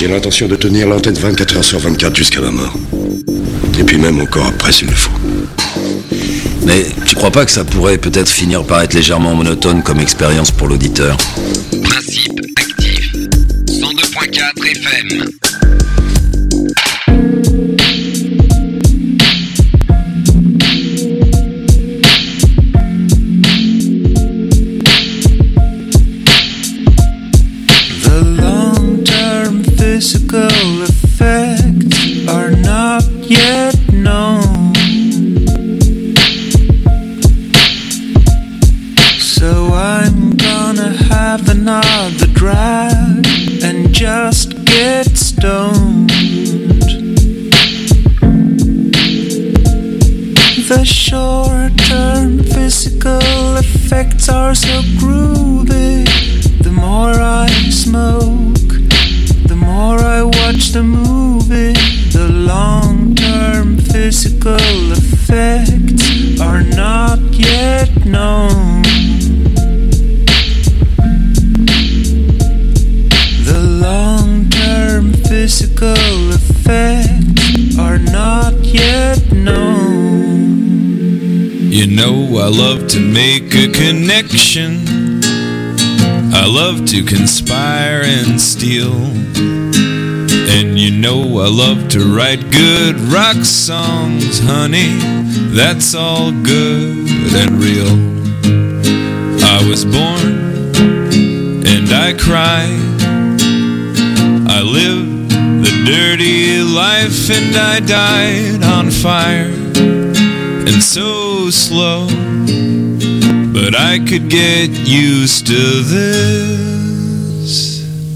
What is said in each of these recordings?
J'ai l'intention de tenir l'antenne 24 heures sur 24 jusqu'à ma mort. Et puis même encore après s'il le faut. Mais tu crois pas que ça pourrait peut-être finir par être légèrement monotone comme expérience pour l'auditeur? Principe actif. 102.4 FM. Physical effects are not yet known, so I'm gonna have another drag and just get stoned. The short-term physical effects are so groovy. The more I smoke, the more I watch the movie. The long-term physical effects are not yet known. The long-term physical effects are not yet known. You know I love to make a connection. I love to conspire and steal. And you know I love to write good rock songs, honey. That's all good and real. I was born and I cried. I lived the dirty life and I died on fire. And so slow, but I could get used to this.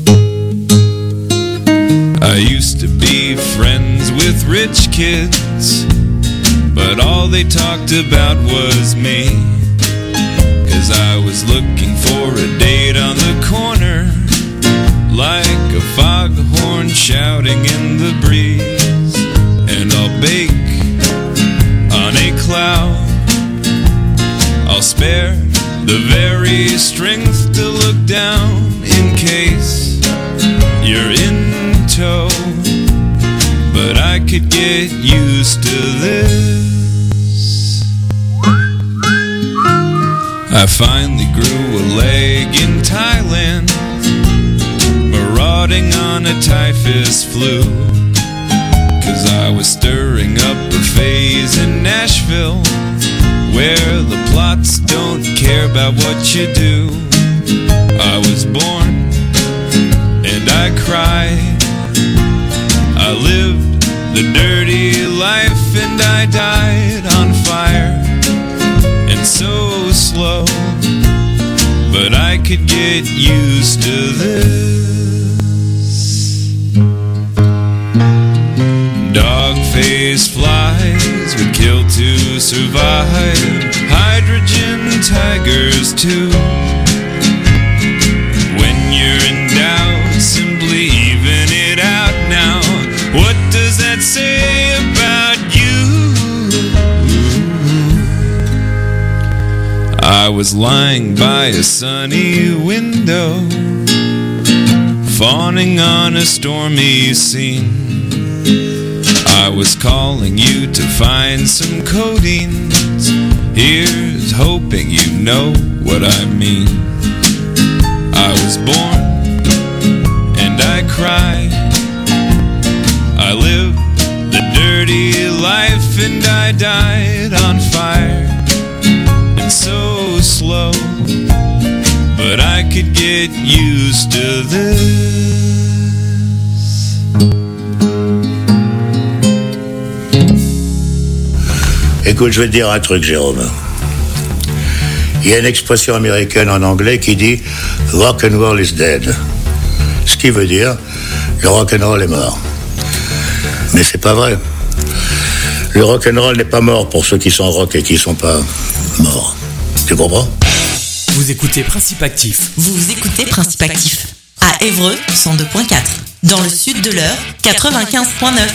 I used to be friends with rich kids, but all they talked about was me. 'Cause I was looking for a date on the corner, like a foghorn shouting in the breeze. And I'll bake on a cloud, I'll spare the very strength to look down in case you're in tow. But I could get used to this. I finally grew a leg in Thailand, marauding on a typhus flu. 'Cause I was stirring up a phase in Nashville, where the plots don't care about what you do. I was born and I cried. I lived the dirty life and I died on fire. And so slow, but I could get used to this. Dog-faced flies would kill to survive. Hydrogen tigers too. When you're in doubt, simply even it out now. What does that say about you? I was lying by a sunny window, fawning on a stormy scene. I was calling you to find some codeines. Here's hoping you know what I mean. I was born and I cried. I lived the dirty life and I died on fire. And so slow, but I could get used to this. Écoute, je vais te dire un truc, Jérôme. Il y a une expression américaine en anglais qui dit « rock and roll is dead ». Ce qui veut dire « le rock and roll est mort ». Mais c'est pas vrai. Le rock and roll n'est pas mort pour ceux qui sont rock et qui sont pas morts. Tu comprends? Vous écoutez Principe Actif. Vous écoutez Principe Actif. À Évreux, 102.4. Dans le sud de l'Eure, 95.9.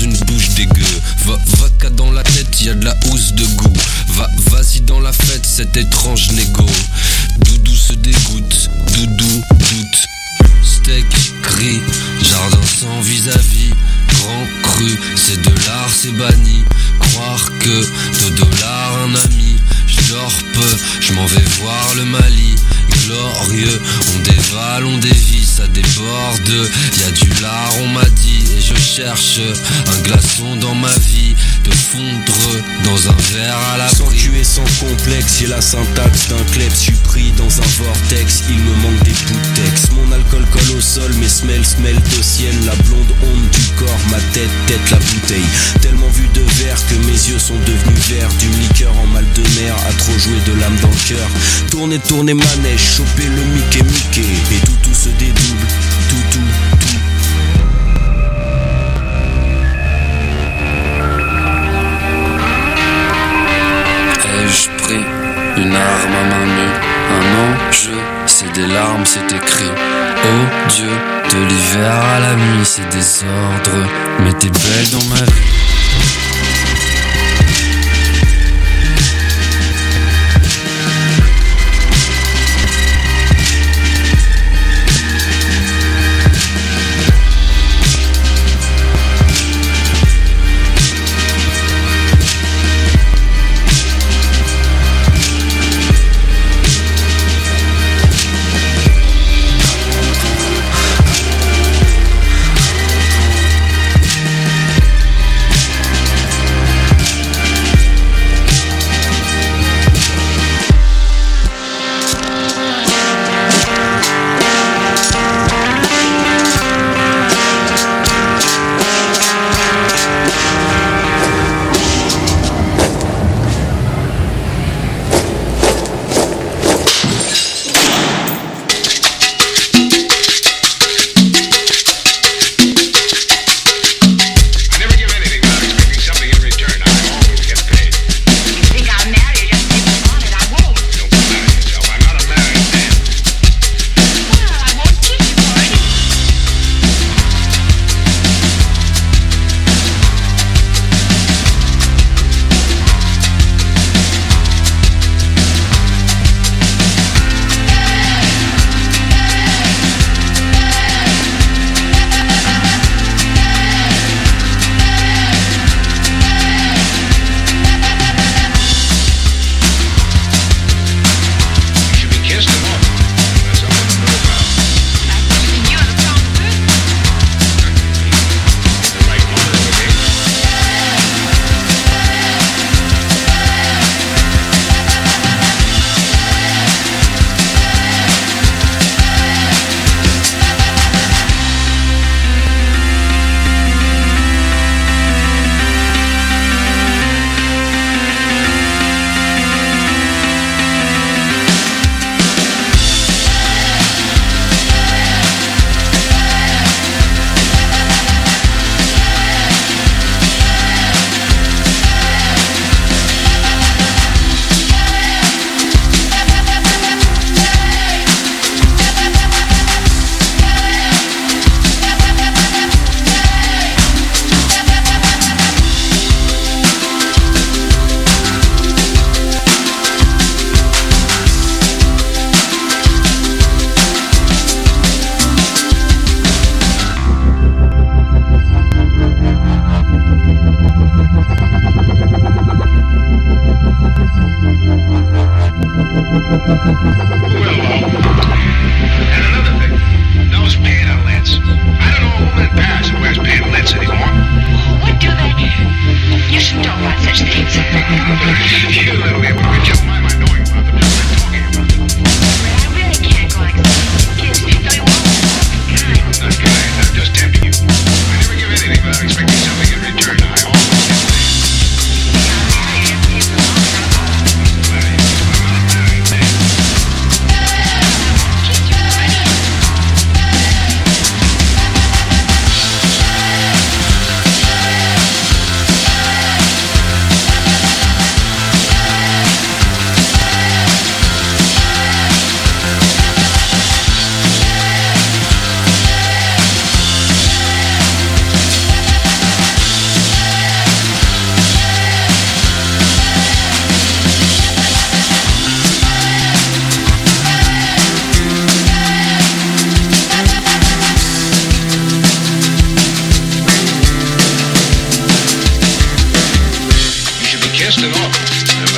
une bouche dégueu. Vodka dans la tête, y'a de la housse de goût. Vas-y dans la fête, cet étrange négo. Doudou se dégoûte, doudou doute. Steak, gris, jardin sans vis-à-vis. Grand cru, c'est de l'art, c'est banni. Croire que 2 dollars un ami. J'dors peu, j'm'en vais voir le Mali. Glorieux, on dévale, on dévie, ça déborde. Y'a du lard, on m'a dit, et je cherche un glaçon dans ma vie. De fondre dans un verre à la sans tuer, sans complexe, j'ai la syntaxe d'un klebs. J'suis pris dans un vortex, il me manque des bouts de texte. Mon alcool colle au sol, mes semelles au ciel. La blonde onde du corps, ma tête la bouteille. Tellement vu de verre que mes yeux sont devenus verts. Du liqueur en mal de mer, à trop jouer de l'âme dans le cœur. Tourner manège, choper le Mickey. Et tout se dédouble, tout. Ai-je pris une arme à main nue, un enjeu, c'est des larmes, c'est écrit. Oh Dieu, de l'hiver à la nuit, c'est désordre, mais t'es belle dans ma vie.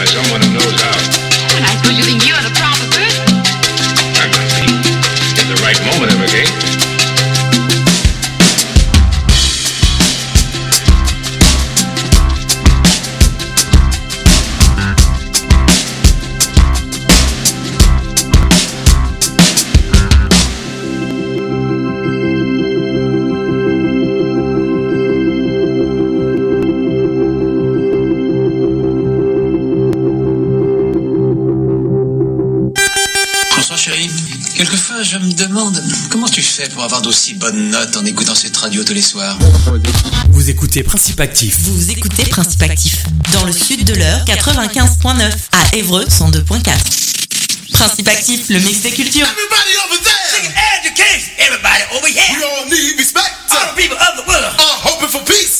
someone who knows how. And I suppose you think you're the proper person? I might be. If the right moment ever came. Quelquefois, je me demande comment tu fais pour avoir d'aussi bonnes notes en écoutant cette radio tous les soirs. Vous écoutez Principe Actif. Vous écoutez Principe Actif. Dans le sud de l'heure, 95.9. À Évreux, 102.4. Principe Actif, le mix des cultures. Everybody over there. Seeking education. Everybody over here. We all need respect. All the people of the world are hoping for peace.